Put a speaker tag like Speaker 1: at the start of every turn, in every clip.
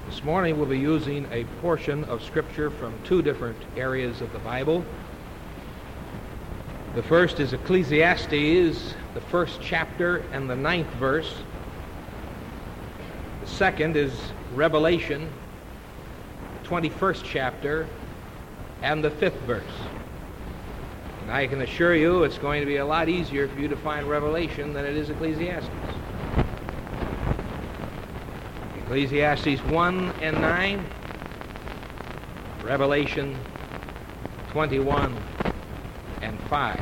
Speaker 1: This morning we'll be using a portion of Scripture from two different areas of the Bible. The first is Ecclesiastes, the first chapter and the 9th verse. The second is Revelation, the 21st chapter and the 5th verse. And I can assure you it's going to be a lot easier for you to find Revelation than it is Ecclesiastes. Ecclesiastes 1 and 9, Revelation 21 and 5.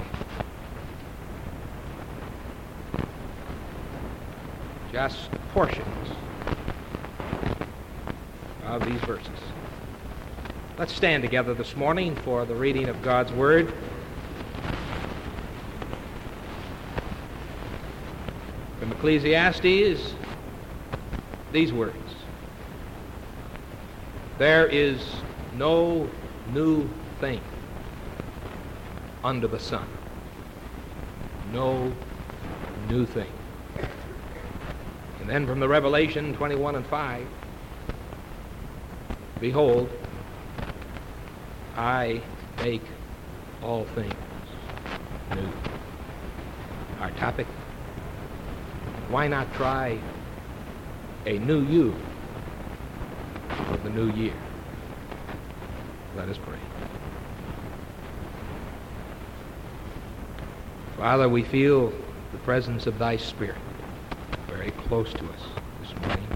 Speaker 1: Just portions of these verses. Let's stand together this morning for the reading of God's Word. From Ecclesiastes, these words: there is no new thing under the sun. No new thing. And then from the Revelation 21 and 5, behold, I make all things new. Our topic: why not try a new you for the new year? Let us pray. Father, we feel the presence of thy Spirit very close to us this morning,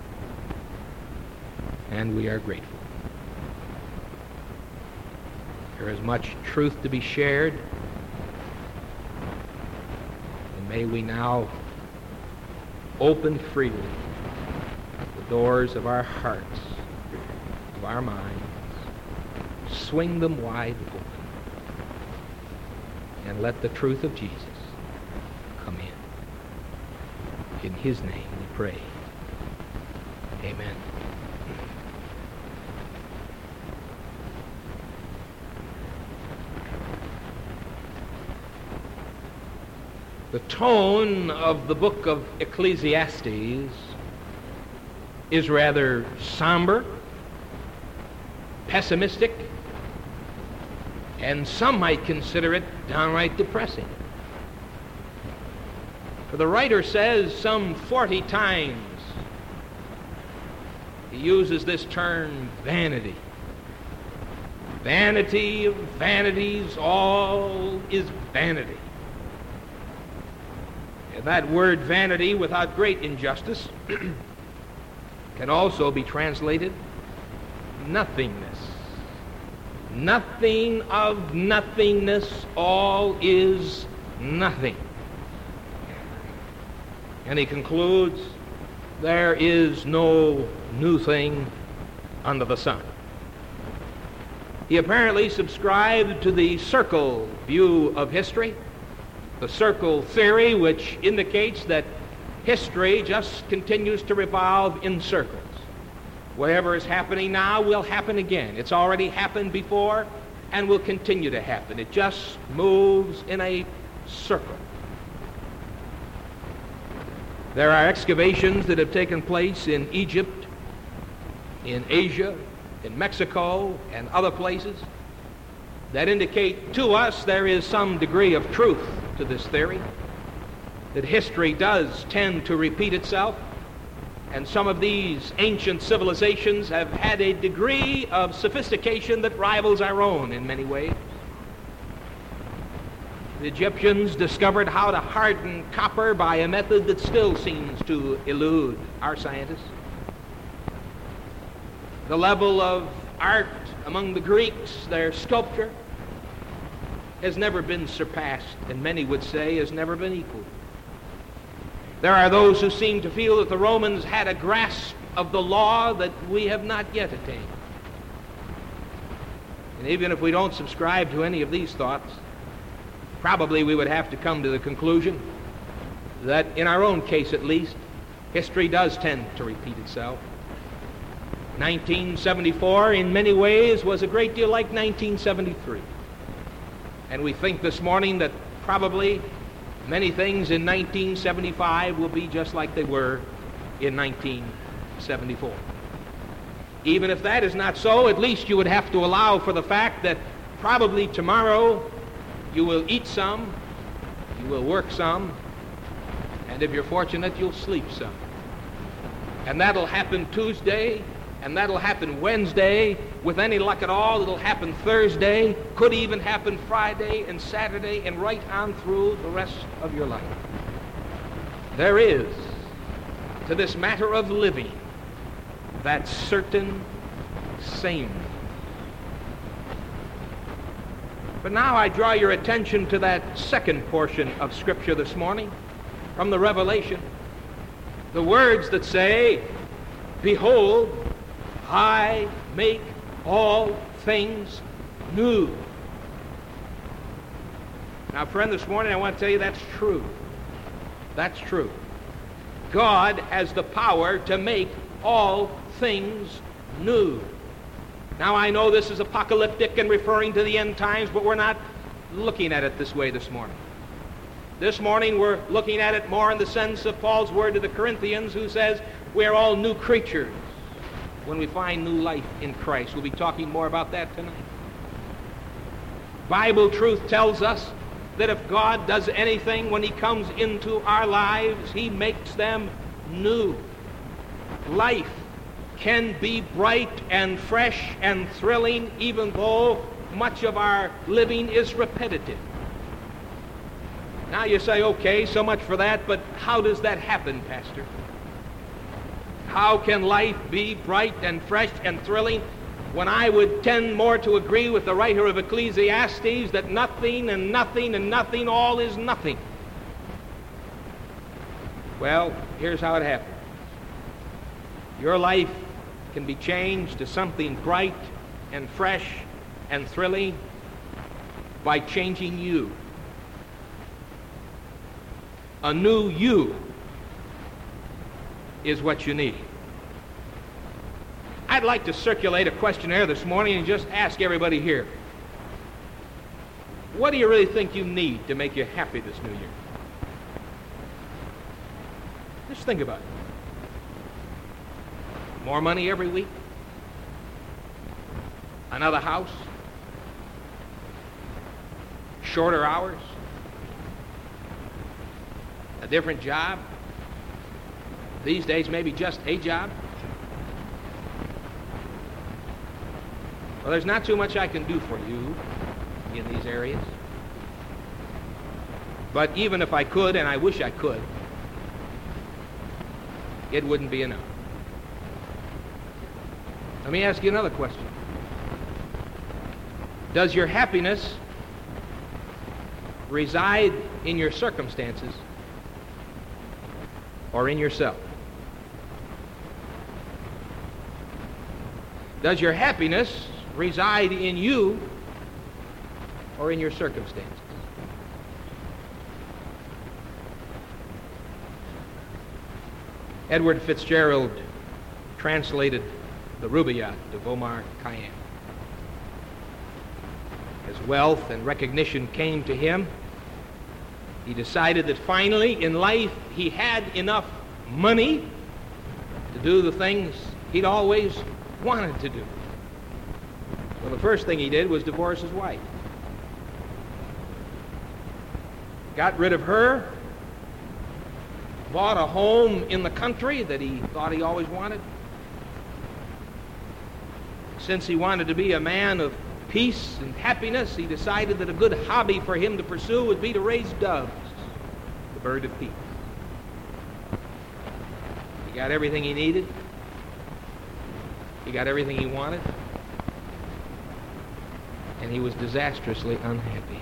Speaker 1: and we are grateful. There is much truth to be shared, and may we now open freely the doors of our hearts, of our minds, swing them wide open, and let the truth of Jesus come in. In his name we pray. Amen. The tone of the book of Ecclesiastes is rather somber, pessimistic, and some might consider it downright depressing. For the writer says some 40 times he uses this term vanity. Vanity of vanities, all is vanity. And that word vanity, without great injustice, can also be translated nothingness. Nothing of nothingness, all is nothing. And he concludes, there is no new thing under the sun. He apparently subscribed to the circle view of history, the circle theory, which indicates that history just continues to revolve in circles. Whatever is happening now will happen again. It's already happened before and will continue to happen. It just moves in a circle. There are excavations that have taken place in Egypt, in Asia, in Mexico, and other places that indicate to us there is some degree of truth to this theory, that history does tend to repeat itself, and some of these ancient civilizations have had a degree of sophistication that rivals our own in many ways. The Egyptians discovered how to harden copper by a method that still seems to elude our scientists. The level of art among the Greeks, their sculpture, has never been surpassed, and many would say has never been equaled. There are those who seem to feel that the Romans had a grasp of the law that we have not yet attained. And even if we don't subscribe to any of these thoughts, probably we would have to come to the conclusion that in our own case at least, history does tend to repeat itself. 1974 in many ways was a great deal like 1973. And we think this morning that probably many things in 1975 will be just like they were in 1974. Even if that is not so, at least you would have to allow for the fact that probably tomorrow you will eat some, you will work some, and if you're fortunate, you'll sleep some. And that'll happen Tuesday, and that'll happen Wednesday. With any luck at all, it'll happen Thursday, could even happen Friday and Saturday, and right on through the rest of your life. There is, to this matter of living, that certain sameness. But now I draw your attention to that second portion of Scripture this morning, from the Revelation. The words that say, "Behold, I make all things new." Now, friend, this morning I want to tell you that's true. That's true. God has the power to make all things new. Now, I know this is apocalyptic and referring to the end times, but we're not looking at it this way this morning. This morning we're looking at it more in the sense of Paul's word to the Corinthians, who says we're all new creatures when we find new life in Christ. We'll be talking more about that tonight. Bible truth tells us that if God does anything when he comes into our lives, he makes them new. Life can be bright and fresh and thrilling, even though much of our living is repetitive. Now you say, okay, so much for that, but how does that happen, Pastor? How can life be bright and fresh and thrilling when I would tend more to agree with the writer of Ecclesiastes that nothing and nothing and nothing, all is nothing? Well, here's how it happens. Your life can be changed to something bright and fresh and thrilling by changing you. A new you is what you need. I'd like to circulate a questionnaire this morning and just ask everybody here, what do you really think you need to make you happy this new year? Just think about it. More money every week? Another house? Shorter hours? A different job? These days, maybe just a job? Well, there's not too much I can do for you in these areas. But even if I could, and I wish I could, it wouldn't be enough. Let me ask you another question. Does your happiness reside in your circumstances or in yourself? Does your happiness reside in you or in your circumstances? Edward Fitzgerald translated the Rubaiyat of Omar Khayyam. As wealth and recognition came to him, he decided that finally in life he had enough money to do the things he'd always wanted to do. Well, the first thing he did was divorce his wife. Got rid of her, bought a home in the country that he thought he always wanted. Since he wanted to be a man of peace and happiness, he decided that a good hobby for him to pursue would be to raise doves, the bird of peace. He got everything he needed. He got everything he wanted. And he was disastrously unhappy.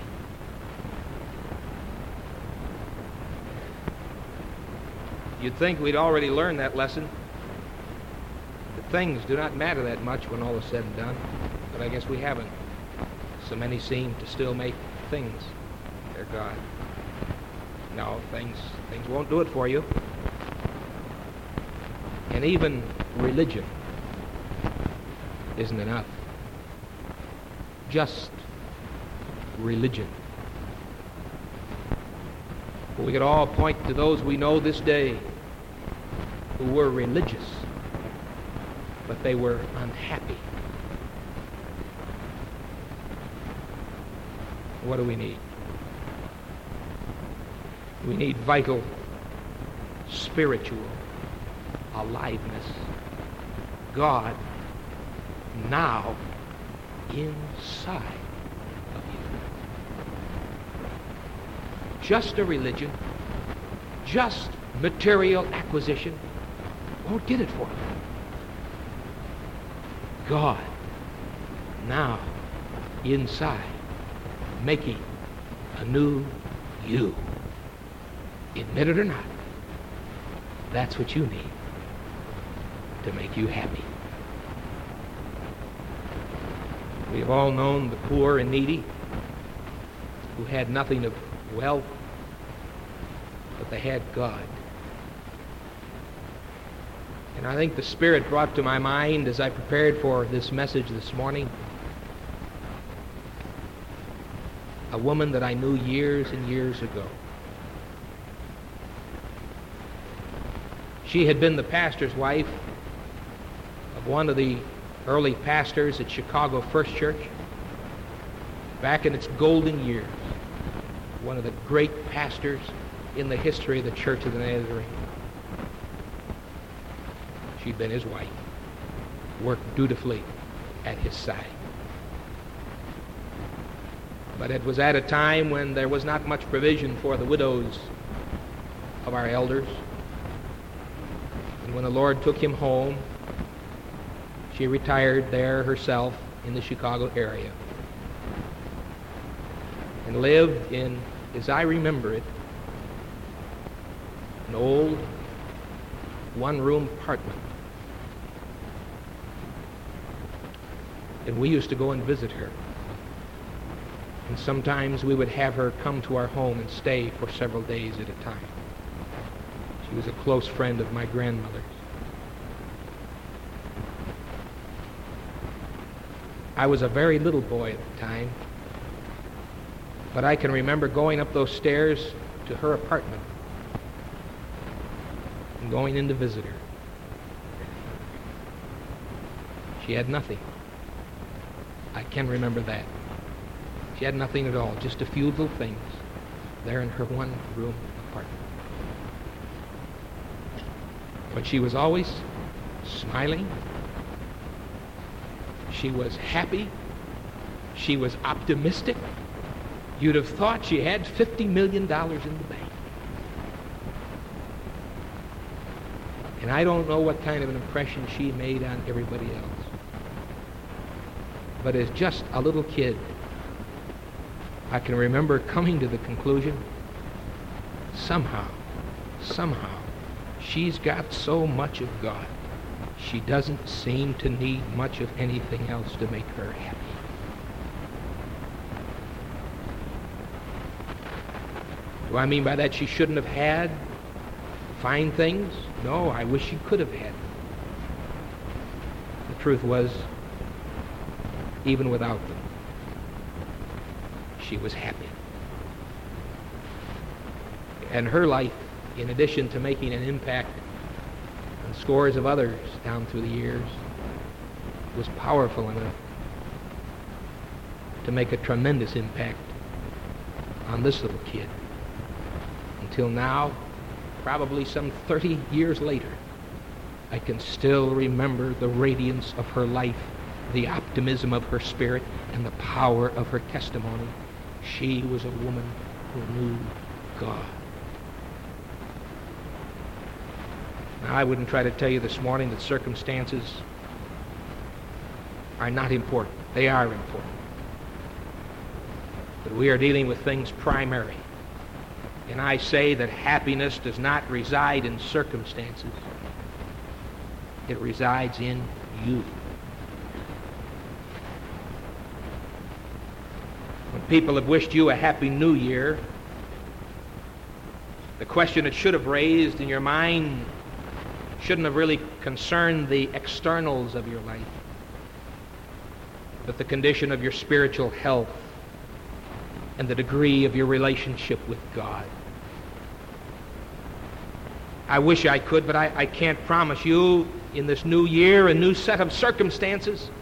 Speaker 1: You'd think we'd already learned that lesson. That things do not matter that much when all is said and done. But I guess we haven't. So many seem to still make things their God. No, things won't do it for you. And even religion isn't enough. Just religion. But we could all point to those we know this day who were religious but they were unhappy. What do we need? We need vital, spiritual aliveness. God now inside of you. Just a religion, just material acquisition won't get it for you. God now inside, making a new you. Admit it or not, that's what you need to make you happy. We have all known the poor and needy who had nothing of wealth, but they had God. And I think the Spirit brought to my mind as I prepared for this message this morning a woman that I knew years and years ago. She had been the pastor's wife of one of the early pastors at Chicago First Church back in its golden years, one of the great pastors in the history of the Church of the Nazarene. She'd been his wife, worked dutifully at his side. But it was at a time when there was not much provision for the widows of our elders. And when the Lord took him home, she retired there herself in the Chicago area and lived in, as I remember it, an old one-room apartment. And we used to go and visit her. And sometimes we would have her come to our home and stay for several days at a time. She was a close friend of my grandmother's. I was a very little boy at the time, but I can remember going up those stairs to her apartment and going in to visit her. She had nothing. I can remember that. She had nothing at all, just a few little things there in her one-room apartment. But she was always smiling. She was happy. She was optimistic. You'd have thought she had $50 million in the bank. And I don't know what kind of an impression she made on everybody else. But as just a little kid, I can remember coming to the conclusion, somehow, she's got so much of God, she doesn't seem to need much of anything else to make her happy. Do I mean by that she shouldn't have had fine things? No, I wish she could have had them. The truth was, even without them, she was happy. And her life, in addition to making an impact on scores of others down through the years, was powerful enough to make a tremendous impact on this little kid. Until now, probably some 30 years later, I can still remember the radiance of her life, the optimism of her spirit, and the power of her testimony. She was a woman who knew God. Now, I wouldn't try to tell you this morning that circumstances are not important. They are important. But we are dealing with things primary. And I say that happiness does not reside in circumstances. It resides in you. When people have wished you a happy new year, the question it should have raised in your mind shouldn't have really concerned the externals of your life, but the condition of your spiritual health and the degree of your relationship with God. I wish I could, but I can't promise you in this new year, a new set of circumstances.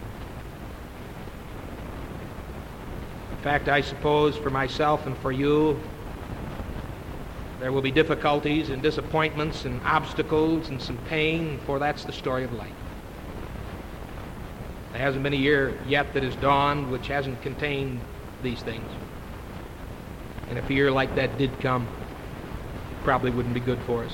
Speaker 1: In fact, I suppose for myself and for you, there will be difficulties and disappointments and obstacles and some pain, for that's the story of life. There hasn't been a year yet that has dawned which hasn't contained these things. And if a year like that did come, it probably wouldn't be good for us.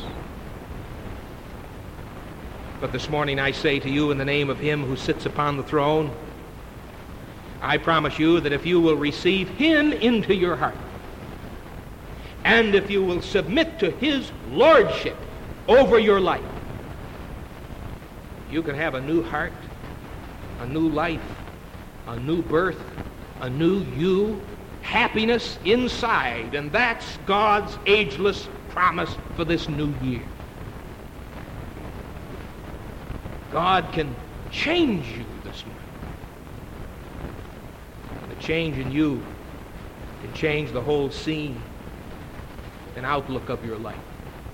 Speaker 1: But this morning I say to you, in the name of Him who sits upon the throne, I promise you that if you will receive Him into your heart, and if you will submit to His lordship over your life, you can have a new heart, a new life, a new birth, a new you, happiness inside. And that's God's ageless promise for this new year. God can change you this morning. The change in you can change the whole scene and outlook of your life.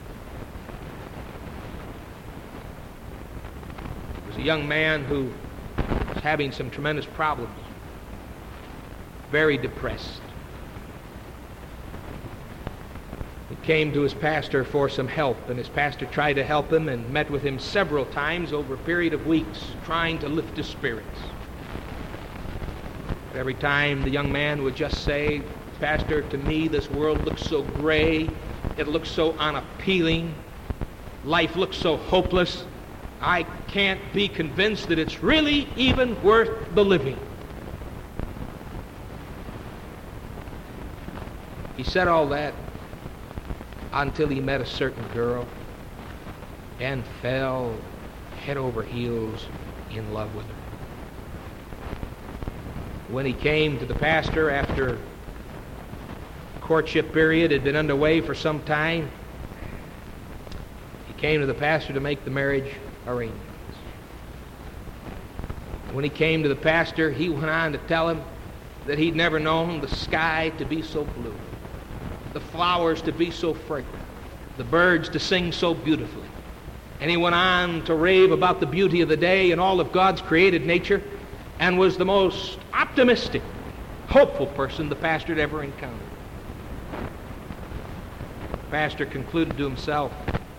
Speaker 1: There was a young man who was having some tremendous problems, very depressed. He came to his pastor for some help, and his pastor tried to help him and met with him several times over a period of weeks, trying to lift his spirits. But every time the young man would just say, "Pastor, to me this world looks so gray, it looks so unappealing, life looks so hopeless, I can't be convinced that it's really even worth the living." He said all that until he met a certain girl and fell head over heels in love with her. When he came to the pastor after courtship period had been underway for some time, he came to the pastor to make the marriage arrangements. When he came to the pastor, he went on to tell him that he'd never known the sky to be so blue, the flowers to be so fragrant, the birds to sing so beautifully. And he went on to rave about the beauty of the day and all of God's created nature, and was the most optimistic, hopeful person the pastor had ever encountered. The pastor concluded to himself,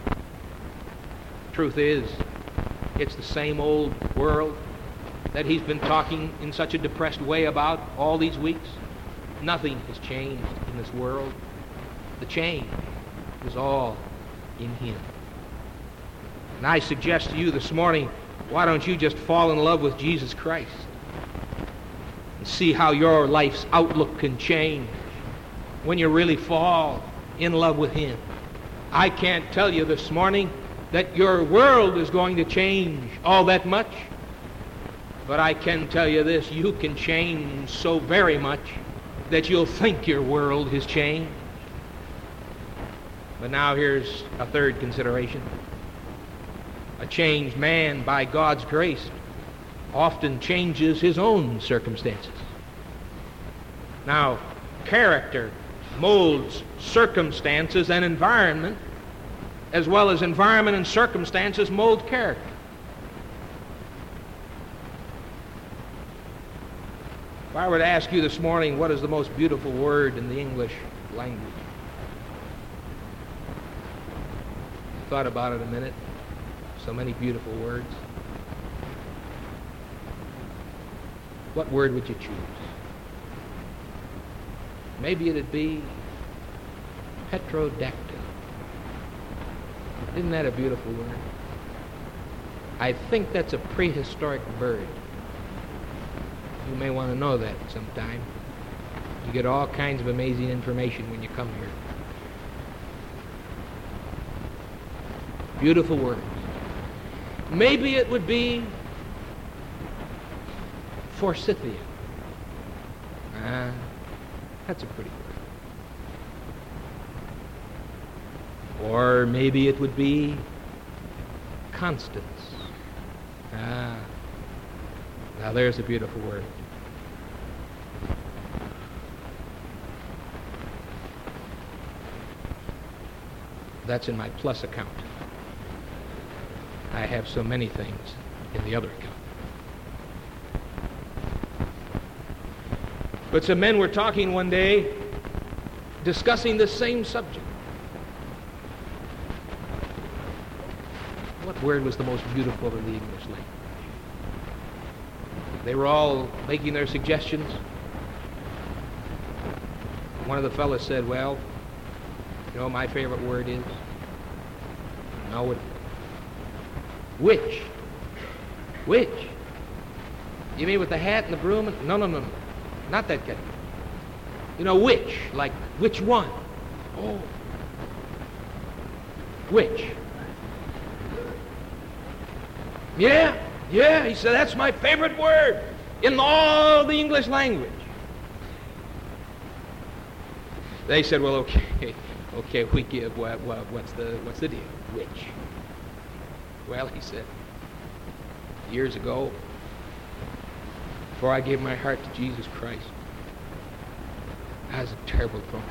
Speaker 1: truth is, it's the same old world that he's been talking in such a depressed way about all these weeks. Nothing has changed in this world. The change is all in Him. And I suggest to you this morning, why don't you just fall in love with Jesus Christ and see how your life's outlook can change when you really fall in love with Him. I can't tell you this morning that your world is going to change all that much, but I can tell you this, you can change so very much that you'll think your world has changed. But now here's a third consideration. A changed man, by God's grace, often changes his own circumstances. Now, character molds circumstances and environment, as well as environment and circumstances mold character. If I were to ask you this morning, what is the most beautiful word in the English language? Thought about it a minute. So many beautiful words. What word would you choose? Maybe it'd be petrodactyl. Isn't that a beautiful word? I think that's a prehistoric bird. You may want to know that sometime. You get all kinds of amazing information when you come here. Beautiful words. Maybe it would be forsythia. That's a pretty word. Or maybe it would be constance. Now there's a beautiful word. That's in my plus account. I have so many things in the other account. But some men were talking one day, discussing this same subject. What word was the most beautiful in the English language? They were all making their suggestions. One of the fellows said, well, you know, my favorite word is? No, which? Which? You mean with the hat and the broom? No. Not that guy. You know, which? Like, which one? Oh. Which? Yeah, he said, that's my favorite word in all the English language. They said, well, okay, we give, what's the deal? Which? Well, he said, years ago, before I gave my heart to Jesus Christ, I was a terrible drunkard.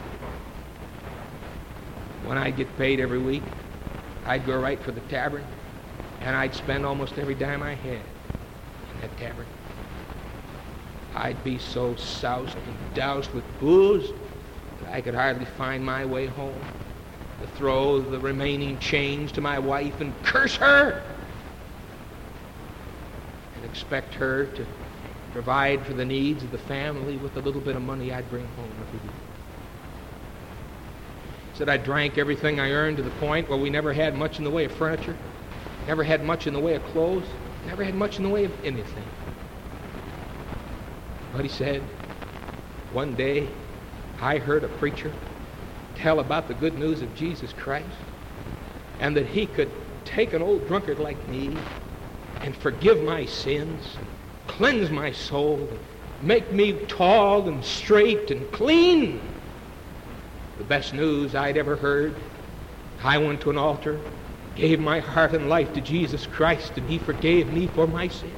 Speaker 1: When I'd get paid every week, I'd go right for the tavern, and I'd spend almost every dime I had in that tavern. I'd be so soused and doused with booze that I could hardly find my way home, to throw the remaining change to my wife and curse her and expect her to provide for the needs of the family with the little bit of money I'd bring home every week. Said I drank everything I earned to the point where we never had much in the way of furniture, never had much in the way of clothes, never had much in the way of anything. But he said, one day I heard a preacher tell about the good news of Jesus Christ, and that he could take an old drunkard like me and forgive my sins, and cleanse my soul, and make me tall and straight and clean. The best news I'd ever heard. I went to an altar, gave my heart and life to Jesus Christ, and he forgave me for my sins.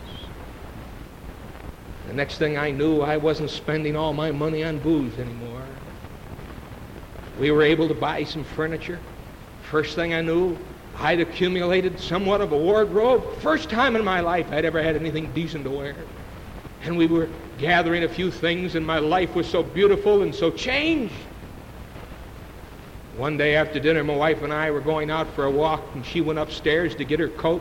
Speaker 1: The next thing I knew, I wasn't spending all my money on booze anymore. We were able to buy some furniture. First thing I knew, I'd accumulated somewhat of a wardrobe. First time in my life I'd ever had anything decent to wear. And we were gathering a few things, and my life was so beautiful and so changed. One day after dinner, my wife and I were going out for a walk, and she went upstairs to get her coat.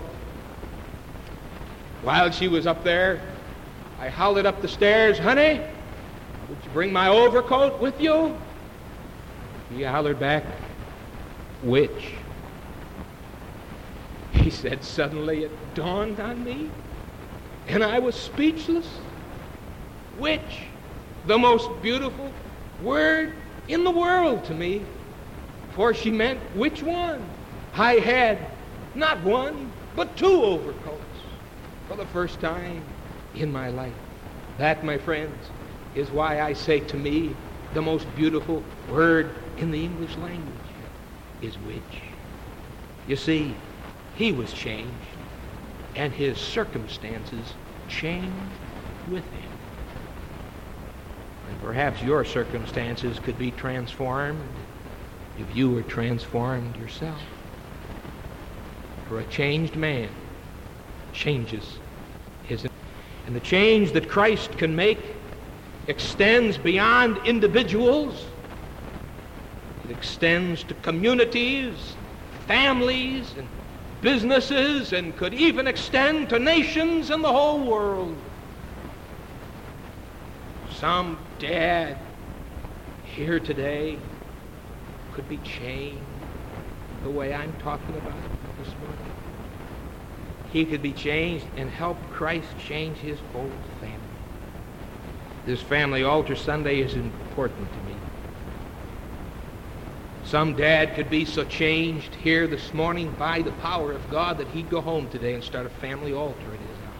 Speaker 1: While she was up there, I hollered up the stairs, honey, would you bring my overcoat with you? He hollered back, which? He said, suddenly it dawned on me, and I was speechless. Which? The most beautiful word in the world to me. For she meant, which one? I had not one, but two overcoats for the first time in my life. That, my friends, is why I say to me, the most beautiful word in the English language is which. You see, he was changed, and his circumstances changed with him. And perhaps your circumstances could be transformed if you were transformed yourself. For a changed man changes his... And the change that Christ can make extends beyond individuals. It extends to communities, families, and businesses, and could even extend to nations and the whole world. Some dad here today could be changed the way I'm talking about this morning. He could be changed and help Christ change his whole family. This family altar Sunday is important to me. Some dad could be so changed here this morning by the power of God that he'd go home today and start a family altar in his house.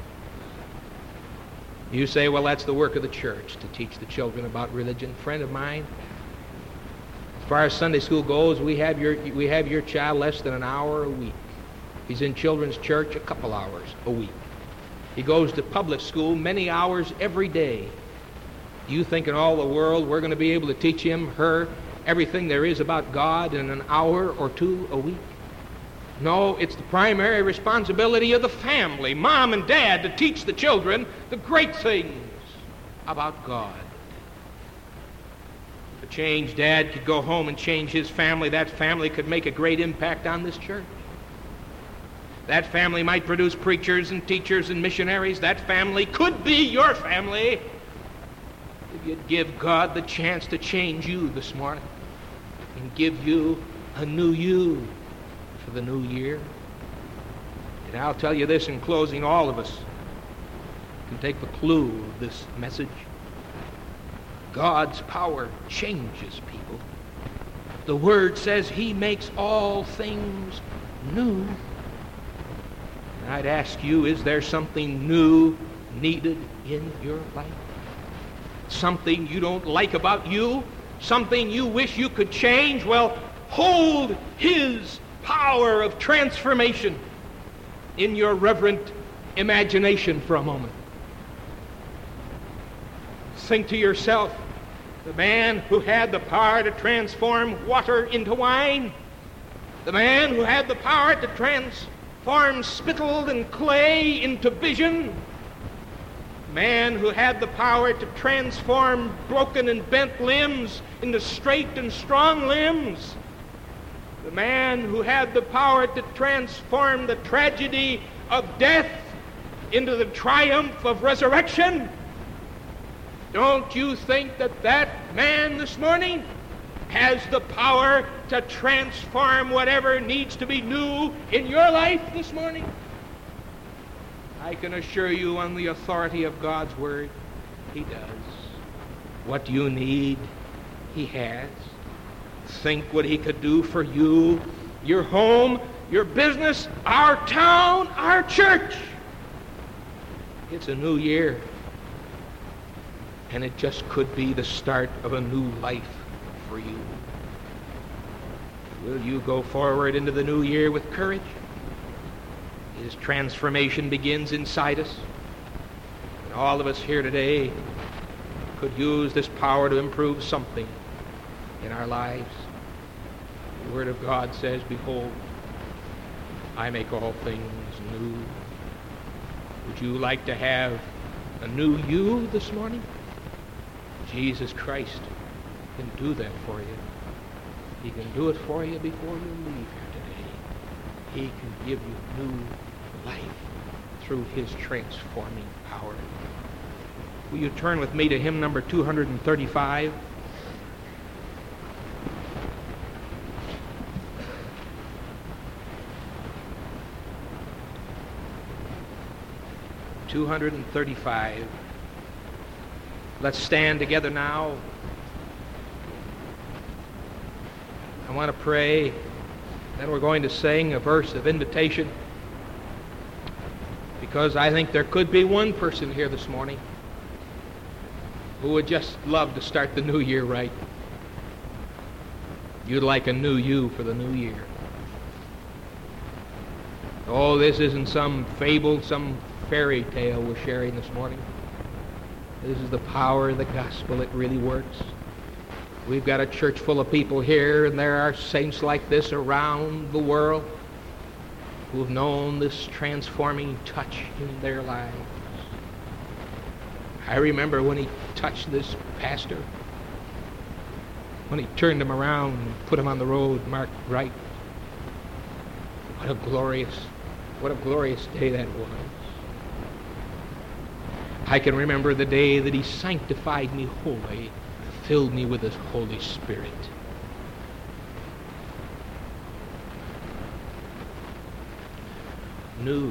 Speaker 1: You say, well, that's the work of the church to teach the children about religion. Friend of mine, as far as Sunday school goes, we have your child less than an hour a week. He's in children's church a couple hours a week. He goes to public school many hours every day. Do you think in all the world we're going to be able to teach him, her, everything there is about God in an hour or two a week? No, it's the primary responsibility of the family, mom and dad, to teach the children the great things about God. If a changed dad could go home and change his family, that family could make a great impact on this church. That family might produce preachers and teachers and missionaries. That family could be your family if you'd give God the chance to change you this morning and give you a new you for the new year. And I'll tell you this in closing, all of us can take the clue of this message. God's power changes people. The Word says He makes all things new. And I'd ask you, is there something new needed in your life? Something you don't like about you? Something you wish you could change? Well, hold His power of transformation in your reverent imagination for a moment. Think to yourself, the man who had the power to transform water into wine, the man who had the power to transform spittle and clay into vision, the man who had the power to transform broken and bent limbs into straight and strong limbs, the man who had the power to transform the tragedy of death into the triumph of resurrection. Don't you think that that man this morning has the power to transform whatever needs to be new in your life this morning? I can assure you on the authority of God's Word, He does. What you need, He has. Think what He could do for you, your home, your business, our town, our church. It's a new year. And it just could be the start of a new life for you. Will you go forward into the new year with courage? His transformation begins inside us. And all of us here today could use this power to improve something in our lives. The Word of God says, behold, I make all things new. Would you like to have a new you this morning? Jesus Christ can do that for you. He can do it for you before you leave here today. He can give you new life through His transforming power. Will you turn with me to hymn number 235? (235). Let's stand together now. I want to pray. Then we're going to sing a verse of invitation, because I think there could be one person here this morning who would just love to start the new year right. You'd like a new you for the new year. Oh, this isn't some fable, some fairy tale we're sharing this morning. This is the power of the gospel. It really works. We've got a church full of people here, and there are saints like this around the world who have known this transforming touch in their lives. I remember when He touched this pastor, when He turned him around and put him on the road marked right. What a glorious day that was. I can remember the day that He sanctified me wholly, filled me with His Holy Spirit. New,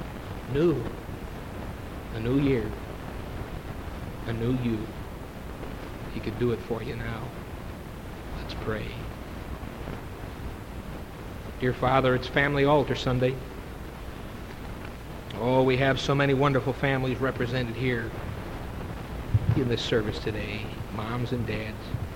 Speaker 1: a new year, a new you. He could do it for you now. Let's pray. Dear Father, it's Family Altar Sunday. Oh, we have so many wonderful families represented here in this service today, moms and dads.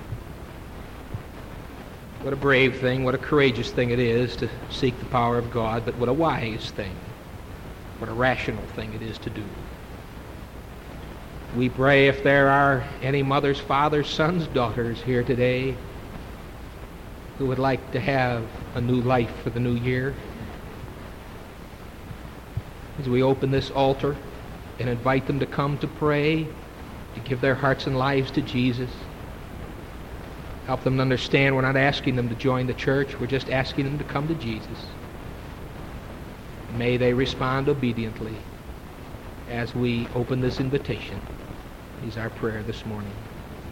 Speaker 1: What a brave thing, what a courageous thing it is to seek the power of God, but what a wise thing, what a rational thing it is to do. We pray if there are any mothers, fathers, sons, daughters here today who would like to have a new life for the new year, as we open this altar and invite them to come to pray, to give their hearts and lives to Jesus. Help them to understand we're not asking them to join the church. We're just asking them to come to Jesus. May they respond obediently as we open this invitation. Is our prayer this morning.